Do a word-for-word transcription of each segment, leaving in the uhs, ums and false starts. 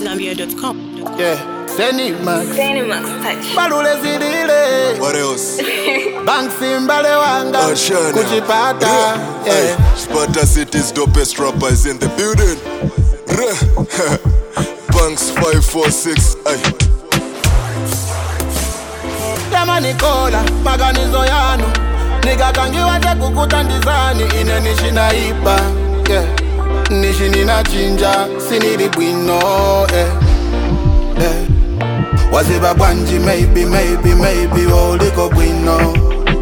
Zambia dot com. Yeah, Zenimax. Zenimax touch. Balule zilile. What else? Banksy mbale wanga. Ashana. Kuchipata. Yeah. Yeah. Hey, Sparta City's dopest rappers in the building. Banks five four six. Hey. Yama Nikola, maganizo yanu. Nikakangiwa te kukutandizani ine nishina ipa. Yeah. Nishini na chinja, sinili bwino. Yeah. Yeah. Waziba bwanji, maybe, maybe, maybe, oliko bwino.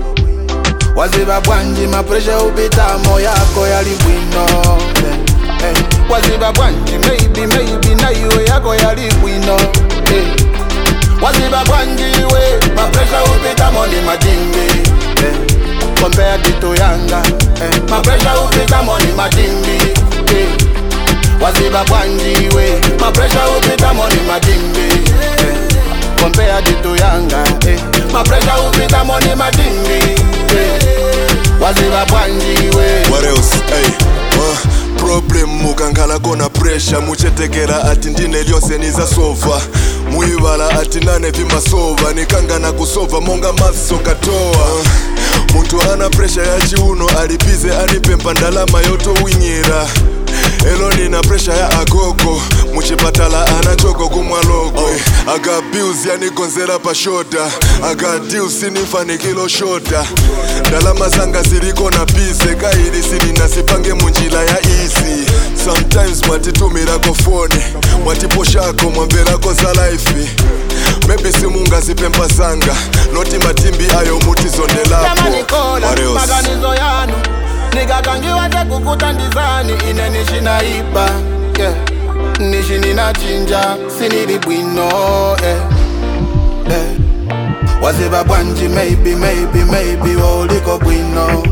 Waziba bwanji, mapresha upita moyako yali bwino. Yeah. Yeah. Waziba bwanji, maybe, maybe, na iwe yako yali bwino. Yeah. Waziba bwanji we, mapresha upita moni majimbi. Yeah. Compared to Yanga, yeah. Mapresha upita moni majimbi. Yeah. Waziba bwanji we, mapresha upita moni majimbi. Yeah. Compared to Yanga, eh. Mapresha upita moni majimbi. Yeah. Waziba bwanji we. What else? Hey. Uh. Problem mukangala kona pressure muchetekera ati ndine lyose nizasova muivala ati nane vimasova nikangana kusova monga maso katoa muntu ana pressure ya chiuno alipize anipempa ndalama yoto winyira elo nina pressure ya agogo muchipatala anachoko kumwaloko oh. Aga bills yanigonzera pa shoda aga deals sinifanikilo shoda ndalama zanga ziliko na pise kaili sini nasipange munjila ya easy. Sometimes mwatitumilako foni mwatiposhako mwamverako za life maybe simunga zipempa zanga noti matimbi ayo mutizondelapo. Yama Nikola, maganizo yanu. Nikakangiwa te kukutandizani ine nishina ipa. Yeah. Nishini na chinja, sinili bwino. Yeah. Yeah. Waziba bwanji, maybe, maybe, maybe, oliko bwino.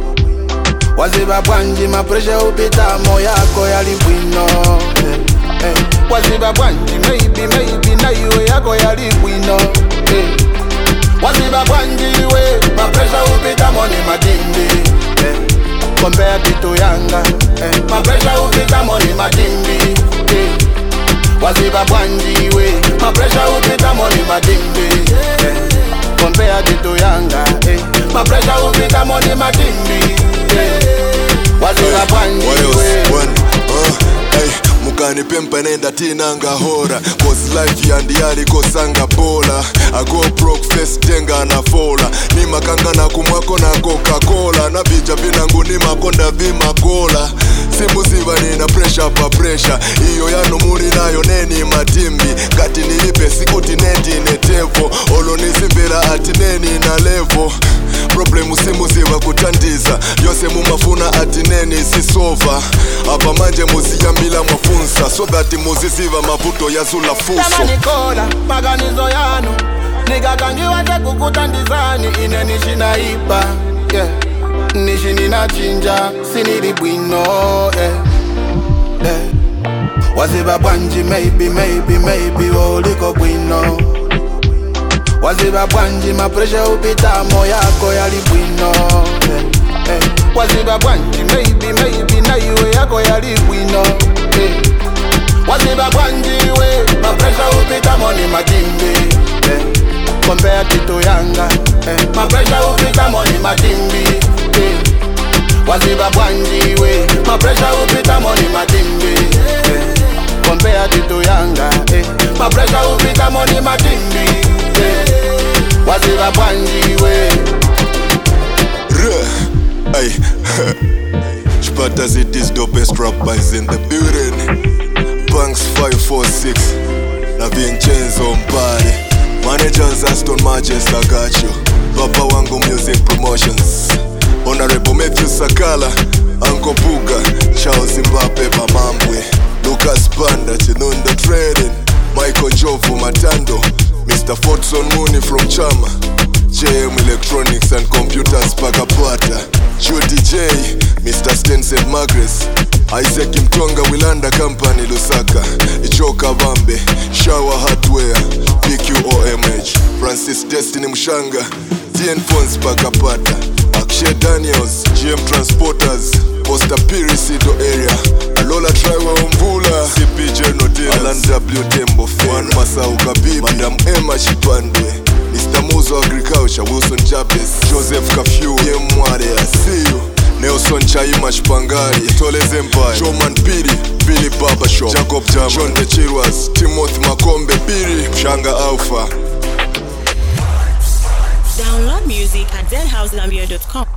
Waziba bwanji, mapresha upita moyako yali bwino. Yeah. Yeah. Waziba bwanji, maybe, maybe, na iwe yako yali bwino. Yeah. Waziba bwanji we, mapresha upita moni majimbi. Yeah. Compared to Yanga, eh. Mapresha upita moni majimbi. Eh. Waziba bwanji we, mapresha upita moni majimbi. Eh. Compared to Yanga, eh. Mapresha upita moni majimbi. Eh. Waziba bwanji we. Uh, hey. Mukani pempa nenda tinanga hora cause life yandi yali kosanga bola I go broke face tenga na fola ni makanga na kumwako na Coca-Cola na bija vinangu ni makonda vimakola simu ziva nina pressure pa pressure iyo yanu muri nayo neni matimbi kati nilipe sikuti neti netevo olo nizimvera ati neni na levo problemu simu ziva kutandiza yose mumafuna ati neni sisova apa manje muziyambila mwafunsa so that muziziva mavuto ya zula fuso. Yama Nikola, maganizo yanu. Nikakangiwa te kukutandizani ine nishina ipa. Yeah. Nishini na chinja, sinili bwino. Yeah. Yeah. Waziba bwanji, maybe, maybe, maybe, oliko bwino. Waziba bwanji, mapresha upita moyako yali bwino. Yeah. Yeah. Waziba bwanji, maybe, maybe, na iwe yako yali bwino. Yeah. Waziba bwanji we, mapresha upita moni majimbi. Yeah. Compared to Yanga, eh. Mapresha upita moni majimbi. Yeah. Waziba bwanji we, mapresha upita moni majimbi. Yeah. Compared to Yanga, eh. Mapresha upita moni majimbi. Yeah. Waziba bwanji we. Hey. Sparta City's dopest rappers in the building. Banks five four six na Vincenzo Mpare managers Aston Manchester got you Papa Wangu Music Promotions Honorable Matthew Sakala Uncle Buga Charles Mbappe Bamambwe Lucas Panda Chinunda Trading Michael Jovu Matando Mister Fortson Mooney from Chama J M Electronics and Computers Pakapata Judy J Mister Stenson Magres Isaac Mtonga Wilanda Company Lusaka Ichoka Vambe Shower Hardware P Q O M H Francis Destiny Mshanga T N Phones Pakapata Akshay Daniels, G M Transporters, Costa Pirisido area, Lola Triwa Umvula, C P J Nodina, Alan W Tembo, Juan Masau Kabibi, Madam Emma Chipande, Mister Muzo Agriculture, Wilson Jabez, Joseph Kafyu, Yemwade, I see you. Nelson Chaima Shpangari, Tolez Empire, Showman Piri, Billy Barbershop, Jacob Jama, John De Chirwas, Timothy Makombe, Piri, Shanga Alpha. Download music at zen house gambia dot com.